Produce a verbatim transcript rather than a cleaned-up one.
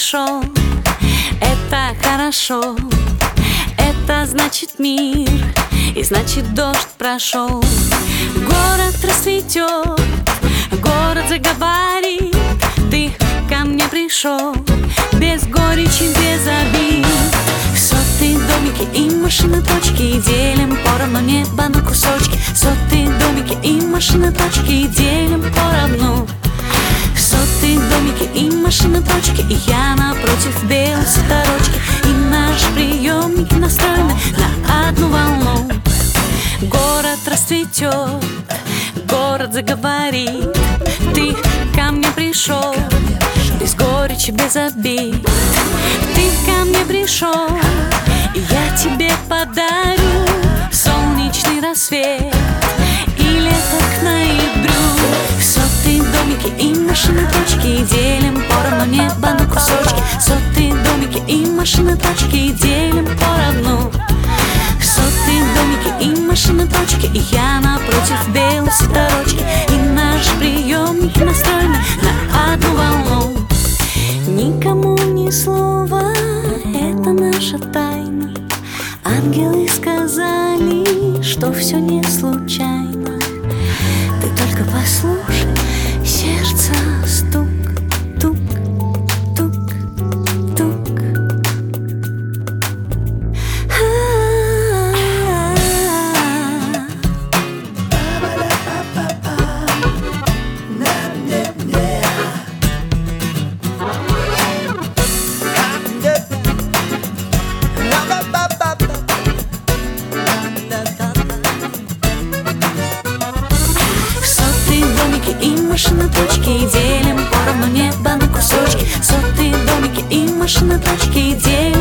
пришел, это хорошо. Это значит мир, и значит дождь прошел. Город расцветет, город заговорит. Ты ко мне пришел, без горечи, без обид. Сотые домики и машины точки, делим поровну небо на кусочки. Сотые домики и машины точки, делим поровну. Сотые домики и машины точки, и я напротив белой сорочки. И наши приемники настроены на одну волну. Город расцветет, город заговорит. Ты ко мне пришел, без горечи, без обид. Ты ко мне пришел, и я тебе подарю солнечный рассвет и лето к ноябрю. Сотые домики и машины точки, делим поровну небо на кусочки. Сотые домики и машины точки, делим поровну. Сотые домики и машины точки, и я напротив белой сорочки. И наши приемники настроены на одну волну. Никому ни слова, это наша тайна. Ангелы сказали, что все не случайно. Ты только послушай, сердце стук, тук, тук, тук. И машины точки, делим поровну небо на кусочки. Сотые домики и машины точки, делим